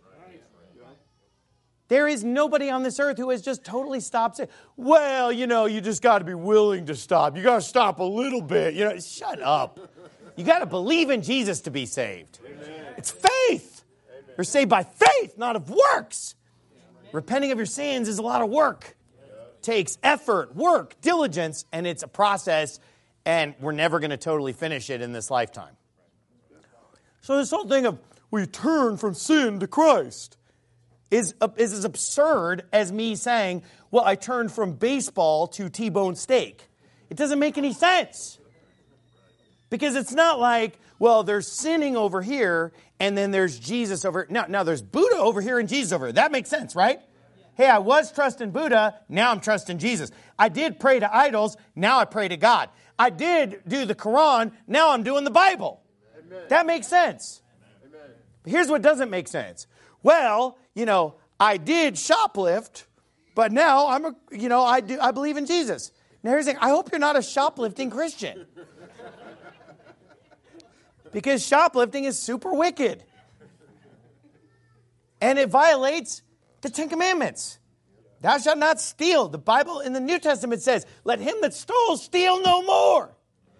There is nobody on this earth who has just totally stopped sin. Well, you just got to be willing to stop. You got to stop a little bit. Shut up. You got to believe in Jesus to be saved. Amen. It's faith. Amen. You're saved by faith, not of works. Amen. Repenting of your sins is a lot of work. It takes effort, work, diligence, and it's a process, and we're never going to totally finish it in this lifetime. So this whole thing of we turn from sin to Christ is as absurd as me saying, well, I turned from baseball to T-bone steak. It doesn't make any sense. Because it's not like, well, there's sinning over here, and then there's Jesus over here. Now there's Buddha over here and Jesus over here. That makes sense, right? Hey, I was trusting Buddha, now I'm trusting Jesus. I did pray to idols, now I pray to God. I did do the Quran, now I'm doing the Bible. Amen. That makes sense. Amen. But here's what doesn't make sense. Well, I did shoplift, but now I believe in Jesus. Now here's the thing, I hope you're not a shoplifting Christian. Because shoplifting is super wicked. And it violates the Ten Commandments. Thou shalt not steal. The Bible in the New Testament says, let him that stole steal no more.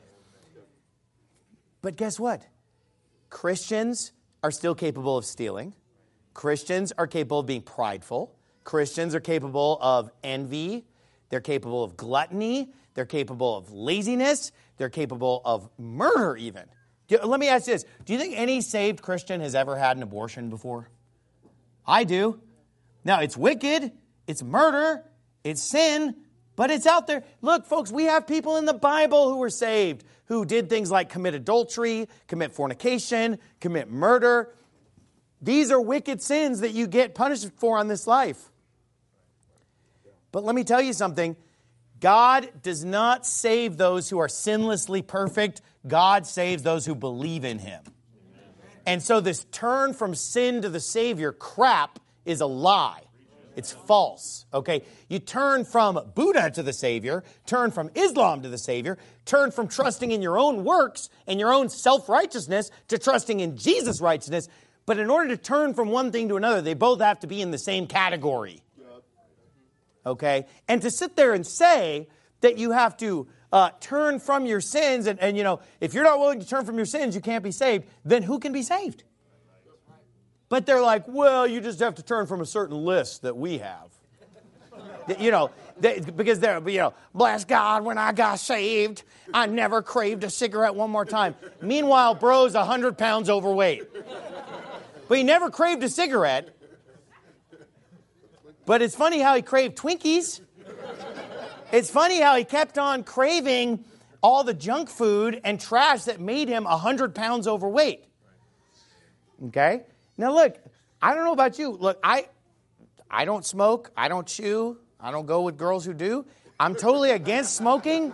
But guess what? Christians are still capable of stealing. Christians are capable of being prideful. Christians are capable of envy. They're capable of gluttony. They're capable of laziness. They're capable of murder even. Let me ask you this. Do you think any saved Christian has ever had an abortion before? I do. Now, it's wicked. It's murder. It's sin. But it's out there. Look, folks, we have people in the Bible who were saved, who did things like commit adultery, commit fornication, commit murder. These are wicked sins that you get punished for on this life. But let me tell you something. God does not save those who are sinlessly perfect. God saves those who believe in Him. And so this turn from sin to the Savior crap is a lie. It's false, okay? You turn from Buddha to the Savior, turn from Islam to the Savior, turn from trusting in your own works and your own self-righteousness to trusting in Jesus' righteousness. But in order to turn from one thing to another, they both have to be in the same category. Okay? And to sit there and say that you have to turn from your sins, and if you're not willing to turn from your sins, you can't be saved, then who can be saved? But they're like, well, you just have to turn from a certain list that we have. Because they're, bless God, when I got saved, I never craved a cigarette one more time. Meanwhile, bro's 100 pounds overweight. But he never craved a cigarette. But it's funny how he craved Twinkies. It's funny how he kept on craving all the junk food and trash that made him 100 pounds overweight. Okay? Now look, I don't know about you. Look, I don't smoke. I don't chew. I don't go with girls who do. I'm totally against smoking.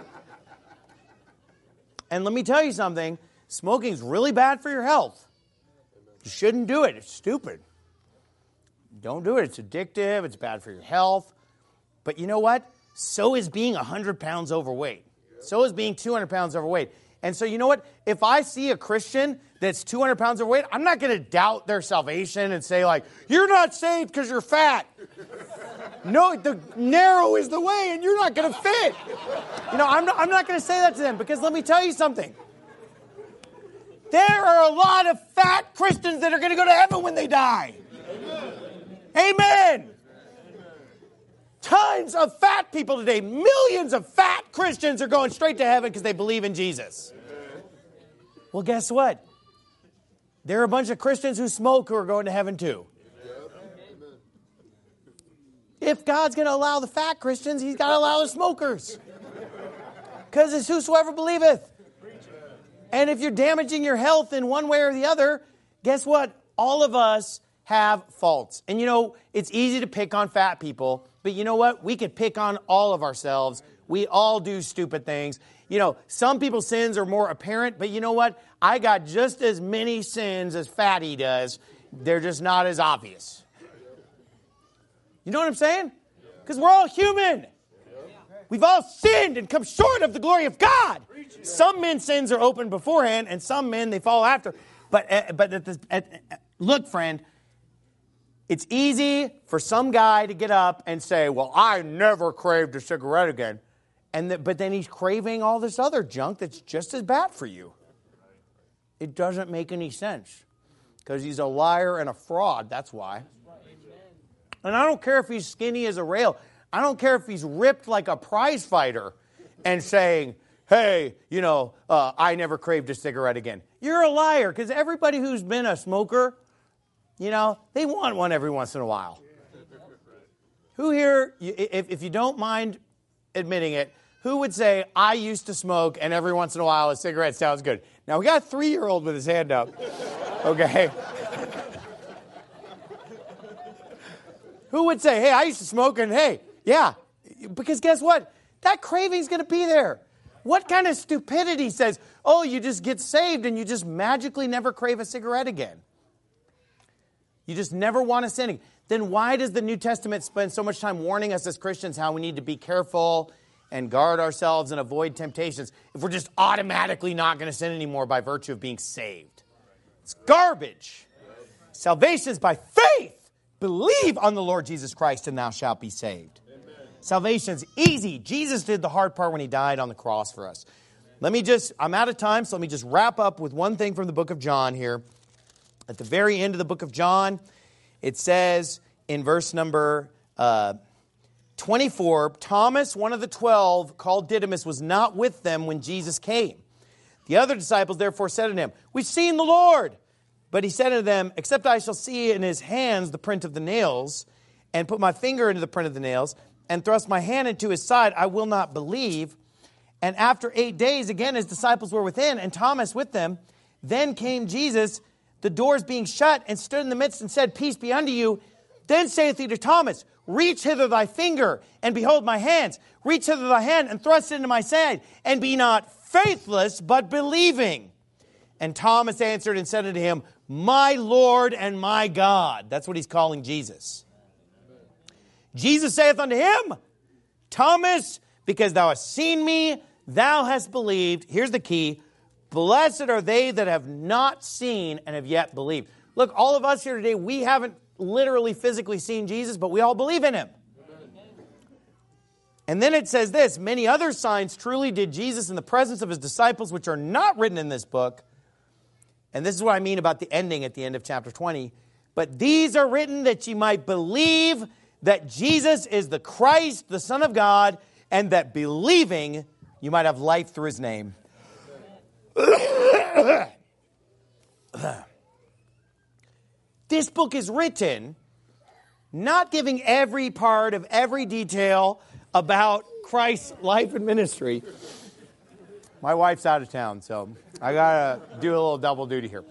And let me tell you something. Smoking is really bad for your health. You shouldn't do it. It's stupid. Don't do it. It's addictive. It's bad for your health. But you know what? So is being 100 pounds overweight. So is being 200 pounds overweight. And so you know what? If I see a Christian that's 200 pounds overweight, I'm not going to doubt their salvation and say like, you're not saved because you're fat. No, the narrow is the way and you're not going to fit. You know, I'm not going to say that to them because let me tell you something. There are a lot of fat Christians that are going to go to heaven when they die. Amen. Tons of fat people today. Millions of fat Christians are going straight to heaven because they believe in Jesus. Well, guess what? There are a bunch of Christians who smoke who are going to heaven too. If God's going to allow the fat Christians, he's got to allow the smokers. Because it's whosoever believeth. And if you're damaging your health in one way or the other, guess what? All of us have faults. And you know, it's easy to pick on fat people, but you know what? We could pick on all of ourselves. We all do stupid things. You know, some people's sins are more apparent, but you know what? I got just as many sins as Fatty does. They're just not as obvious. You know what I'm saying? Because we're all human. We've all sinned and come short of the glory of God. Some men's sins are open beforehand, and some men, they fall after. But look, friend, it's easy for some guy to get up and say, well, I never craved a cigarette again. But then he's craving all this other junk that's just as bad for you. It doesn't make any sense. Because he's a liar and a fraud, that's why. And I don't care if he's skinny as a rail. I don't care if he's ripped like a prize fighter and saying, hey, you know, I never craved a cigarette again. You're a liar, because everybody who's been a smoker, you know, they want one every once in a while. Who here, if you don't mind admitting it, who would say, I used to smoke and every once in a while a cigarette sounds good? Now, we got a 3-year-old with his hand up. Okay. Who would say, hey, I used to smoke and hey, yeah. Because guess what? That craving's going to be there. What kind of stupidity says, oh, you just get saved and you just magically never crave a cigarette again? You just never want to sin. Then why does the New Testament spend so much time warning us as Christians how we need to be careful and guard ourselves and avoid temptations if we're just automatically not going to sin anymore by virtue of being saved? It's garbage. Salvation is by faith. Believe on the Lord Jesus Christ and thou shalt be saved. Salvation is easy. Jesus did the hard part when he died on the cross for us. I'm out of time, so let me just wrap up with one thing from the book of John here. At the very end of the book of John, it says in verse number 24, Thomas, one of the 12, called Didymus, was not with them when Jesus came. The other disciples therefore said unto him, we've seen the Lord. But he said unto them, except I shall see in his hands the print of the nails, and put my finger into the print of the nails, and thrust my hand into his side, I will not believe. And after 8 days, again his disciples were within, and Thomas with them. Then came Jesus, the doors being shut, and stood in the midst, and said, peace be unto you. Then saith he to Thomas, reach hither thy finger, and behold my hands. Reach hither thy hand, and thrust it into my side, and be not faithless, but believing. And Thomas answered and said unto him, my Lord and my God. That's what he's calling Jesus. Jesus saith unto him, Thomas, because thou hast seen me, thou hast believed. Here's the key. Blessed are they that have not seen and have yet believed. Look, all of us here today, we haven't literally physically seen Jesus, but we all believe in him. And then it says this, many other signs truly did Jesus in the presence of his disciples, which are not written in this book. And this is what I mean about the ending at the end of chapter 20. But these are written that ye might believe that Jesus is the Christ, the Son of God, and that believing you might have life through his name. This book is written not giving every part of every detail about Christ's life and ministry. My wife's out of town, so I got to do a little double duty here.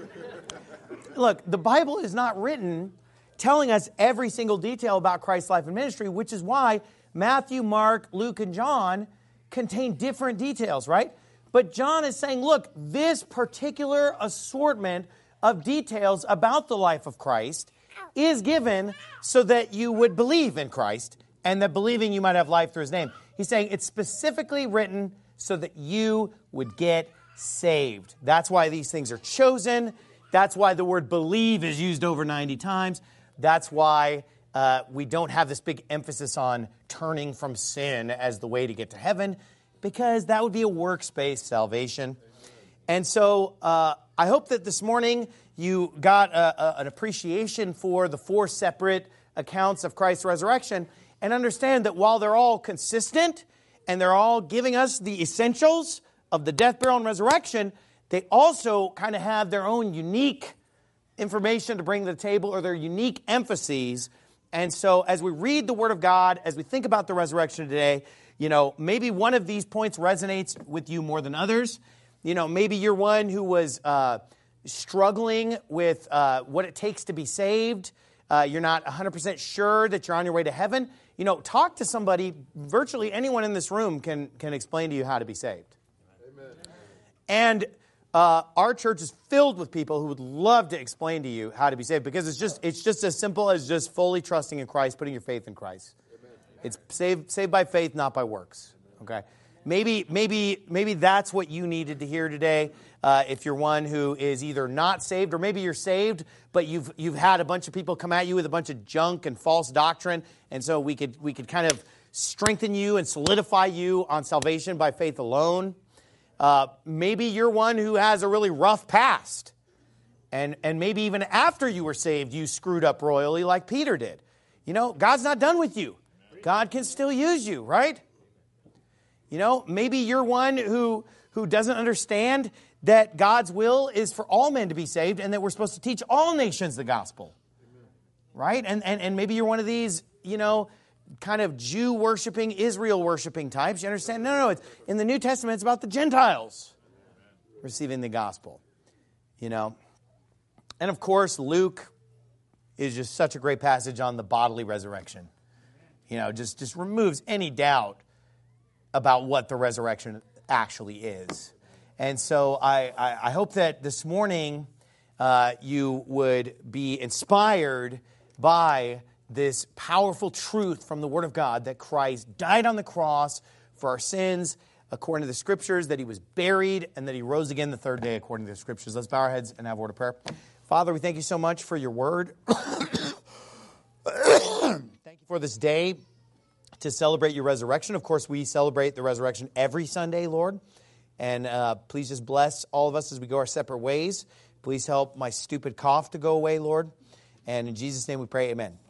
Look, the Bible is not written telling us every single detail about Christ's life and ministry, which is why Matthew, Mark, Luke, and John contain different details, right? But John is saying, look, this particular assortment of details about the life of Christ is given so that you would believe in Christ, and that believing you might have life through his name. He's saying it's specifically written so that you would get saved. That's why these things are chosen. That's why the word believe is used over 90 times. That's why we don't have this big emphasis on turning from sin as the way to get to heaven, because that would be a works-based salvation. And so I hope that this morning you got an appreciation for the 4 separate accounts of Christ's resurrection, and understand that while they're all consistent and they're all giving us the essentials of the death, burial, and resurrection, they also kind of have their own unique information to bring to the table, or their unique emphases. And so as we read the Word of God, as we think about the resurrection today, maybe one of these points resonates with you more than others. Maybe you're one who was struggling with what it takes to be saved. You're not 100% sure that you're on your way to heaven. Talk to somebody. Virtually anyone in this room can explain to you how to be saved. Amen. And our church is filled with people who would love to explain to you how to be saved, because it's just as simple as just fully trusting in Christ, putting your faith in Christ. Amen. It's saved by faith, not by works. Okay. Maybe that's what you needed to hear today. If you're one who is either not saved, or maybe you're saved, but you've had a bunch of people come at you with a bunch of junk and false doctrine, and so we could kind of strengthen you and solidify you on salvation by faith alone. Maybe you're one who has a really rough past, and maybe even after you were saved, you screwed up royally like Peter did. God's not done with you. God can still use you, right? Maybe you're one who doesn't understand that God's will is for all men to be saved, and that we're supposed to teach all nations the gospel, right? And maybe you're one of these, kind of Jew-worshiping, Israel-worshiping types. You understand? No, it's in the New Testament, it's about the Gentiles receiving the gospel, And of course, Luke is just such a great passage on the bodily resurrection. Just removes any doubt about what the resurrection actually is. And so I hope that this morning you would be inspired by this powerful truth from the Word of God, that Christ died on the cross for our sins according to the Scriptures, that he was buried, and that he rose again the third day according to the Scriptures. Let's bow our heads and have a word of prayer. Father, we thank you so much for your Word. Thank you for this day to celebrate your resurrection. Of course, we celebrate the resurrection every Sunday, Lord. And please just bless all of us as we go our separate ways. Please help my stupid cough to go away, Lord. And in Jesus' name we pray, amen.